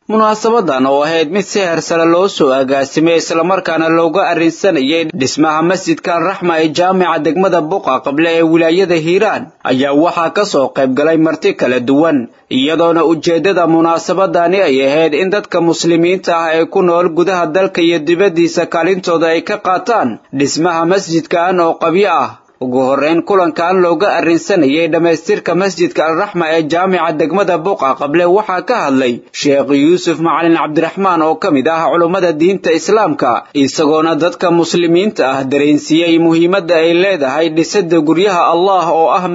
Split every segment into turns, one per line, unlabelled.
munaasabadan oo ahayd mid si heersare loo soo agaasimay isla markaana looga arrinsanayay dhismaha masjidka Al-Raxma ee jaamica degmada Buqa Qable ee wilaayada Hiiraan ayaa waxaa ka soo qayb galay marti kala duwan iyadoona ujeedada munaasabadani ay ahayd in dadka muslimiinta ah ee ku nool gudaha dalka iyo dibadiisa kaalintooda ay ka qaataan dhismaha masjidkan oo qabyo ah ugu horeyn kulankan looga arrinsanayay dhameystirka masjidka Al-Raxma ee jaamica degmada Buqa Qable waxaa ka hadlay Sheekh Yuusuf Macalin Cabdiraxmaan oo kamid ah culimada diinta Islaamka isagoona dadka muslimiinta ah dareensiiyay muhiimadda ay leedahay dhisida guryaha Allah oo ah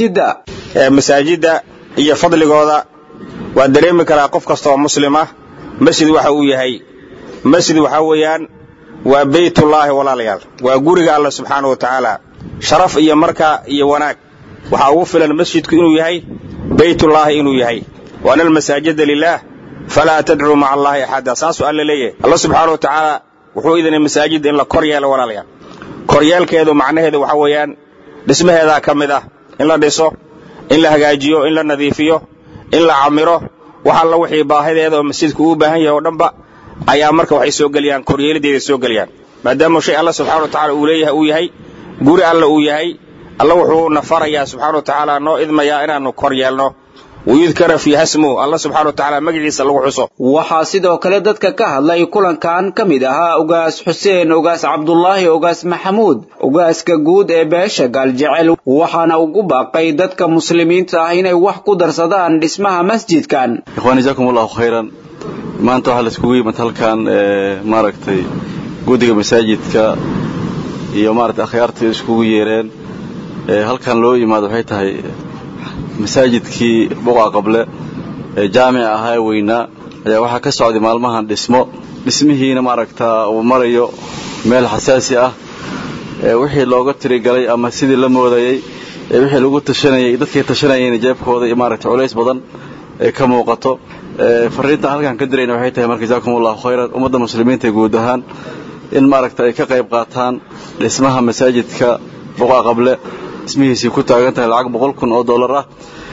masaajida iyo fadligooda waa dareemi karaa qof kasta oo muslim ah masjid waxa uu yahay masjid waxa weeyaan waa baytullaahi walaalayaal waa guriga Allah subhanahu wa ta'ala sharaf iyo marka iyo wanaag waxa ugu filan masjidku inuu yahay baytullaahi inuu yahay wa anal masaajida lillaah fala tad'u ma'a allahi ahada saasu alla leeyahay Allah subhanahu wa ta'ala wuxuu idin masaajid in la koryeelo walaalayaal koryeelkeedu macnaheedu waxa weeyaan dhismaheeda kamid ah in la dhiso in la hagaajiyo in la nadiifiyo in la camiro waxa la wixii baahideeda oo masjidku u baahan yahay oo dhanba ayaa marka waxay soo galiyaan koryeelideeda soo galiyaan maadaama shay Allah subhanahu wa ta'ala uu yahay guri alla uu yahay alla wuxuu nafarayaa subhanahu wa ta'ala noo idmaya inaanu koryeelno ويذكر في اسمه الله سبحانه وتعالى مجلس lagu xuso waxa sidoo kale dadka ka hadlay kulankan kamid ah ugaas Xuseen ugaas Cabdullaahi ugaas Maxamuud ugaaska guud ee beesha Galjecel waxaana ugu baaqay dadka muslimiinta ah inay wax ku darsadaan dhismaha masjidkan
ikhwani jazakumullahu khairan maanta waxa la isku yimid halkan maaragtay gudiga masaajidka iyo maaragtay akhyaarta isku yeereen halkan loo yimaado waxay tahay masaajidkii Buqa Qable ee jaamica ahaa weyna ayaa waxa ka socday maalmahan dhismihiina maaragta uu marayo meel xasaasi ah wixii looga tiri galay ama sidii la moodayay wixii lagu tashanayay dadkii tashanayeen jeebkooda iyo maaragta culays badan ee ka muuqato fariinta halkan ka dirayna waxay tahay markii jazaakumullahu khayran ummadda muslimiinta guud ahaan in maaragta ay ka qayb qaataan dhismaha masaajidka Buqa Qable ismihiisii ku taagan tahay lacag $100,000 ah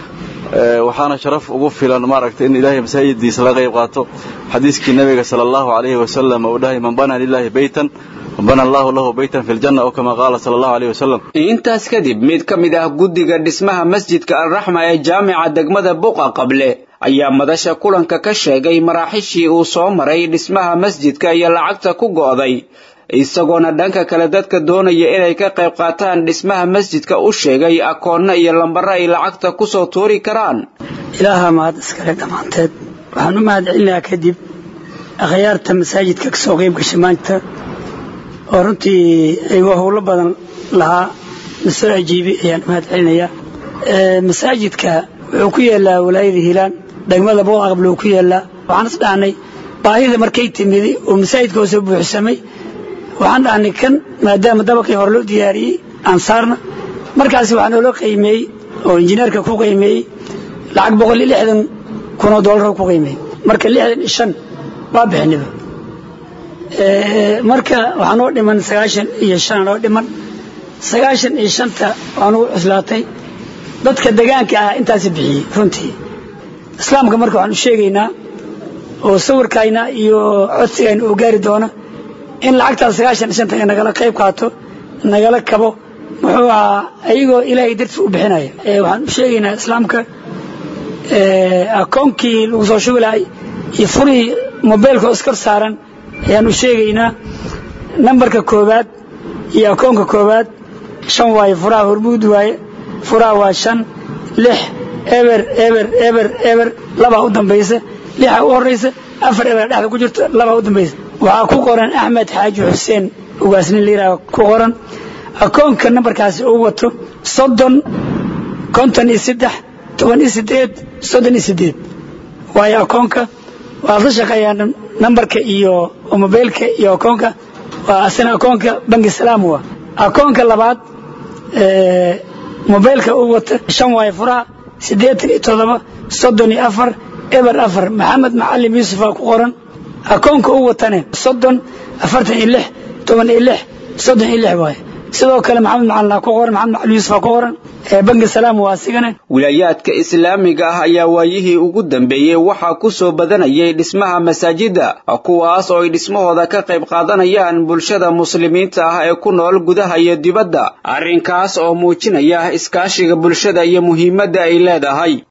waxaana sharaf ugu filan maaragtay in Ilaahay masaajidiisa la qayb qaato xadiiskii nabiga sallallahu alayhi wa sallam oo dhahay man bana lillahi baytan bana Allahu lahu baytan fil janna oo kama qaala sallallahu alayhi wa sallam
intaas kadib mid kamid ah gudiga dhismaha masjidka Al-Raxma ee jaamica degmada Buqa Qable ayaa madasha kulanka ka sheegay maraaxishii uu soo maray dhismaha masjidka iyo lacagta ku go'day isagoona dhanka kale dadka doonaya inay ka qayb qaataan dhismaha masjidka u sheegay akoonna iyo lambar ay lacagta ku soo tuuri karaan
ilaaha maad iskale dhamaanteed waxaan u mahadcelinayaa kadib akhyaarta masaajidka ka soo qayb gashay maanta oo runtii ay hawlo badan lahaa soo ajiibi ayaan mahadcelinayaa masaajidka wuxuu ku yaalaa wilaayada Hiiraan degmada Buqa Qable ku yaalaa waxaan isdhaanay baahida markay timid oo masaajidka soo buuxsamay waxaan dhahnay kan maadaama dabaqii hore loo diyaariyay ansaarna markaas waxaan loo qiimeeyay oo injineerka ku qiimeeyay lacag $160,000 ku qiimeeyay marka 65 waa bixinay marka waxaan oo dhiman 95 oo dhiman 95ta waan u islaatay dadka deegaanka ah intaas bixiyay runtii islaamka marka waxaan u sheegaynaa oo sawirkayna iyo codsigayna oo gaari doona in lacagtaas 95 nagala qayb qaato nagala kabo wuxuu ayagoo Ilaahay dartiis u bixinaya waxaan u sheegaynaa islaamka akoonkii lagu soo shubay iyo furi mobilka iskar saaran ayaan u sheegaynaa nambarka koobaad iyo akoonka koobaad 5 waaye furaha hormuud waaye furaha waa 5 6 eber laba u dambaysa 6 u horeysa 4 eber dhexda ku jirto laba u dambaysa waxa ku qoran Ahmed Xaaji Xuseen ugaasni liira ku qoran akoonka nambarkaas oo wato 30 53 28 waaye akoonka waa la shaqeeyaan nambarka iyo mobilka iyo akoonka waa asna akoonka bangi salaam waa akoonka labaad mobilka oo wato 5 waaye furaha 87 34 eber 4 Maxamed Macallim Yuusuf ku qoran akoonka uu watane 30 46 16 waaye sidoo kale maxamed macalin ku qoran maxamed macalin yuusuf ku qoran bangi salaam waa sigana
wilayaadka islaamiga ah ayaa waayihii ugu dambeeyay waxa ku soo badanayay dhismaha masaajida kuwaas oo ay dhismahooda ka qayb qaadanayaan bulshada muslimiinta ah ee ku nool gudaha iyo dibadda arrinkaas oo muujinaya iskaashiga bulshada iyo muhiimadda ay leedahay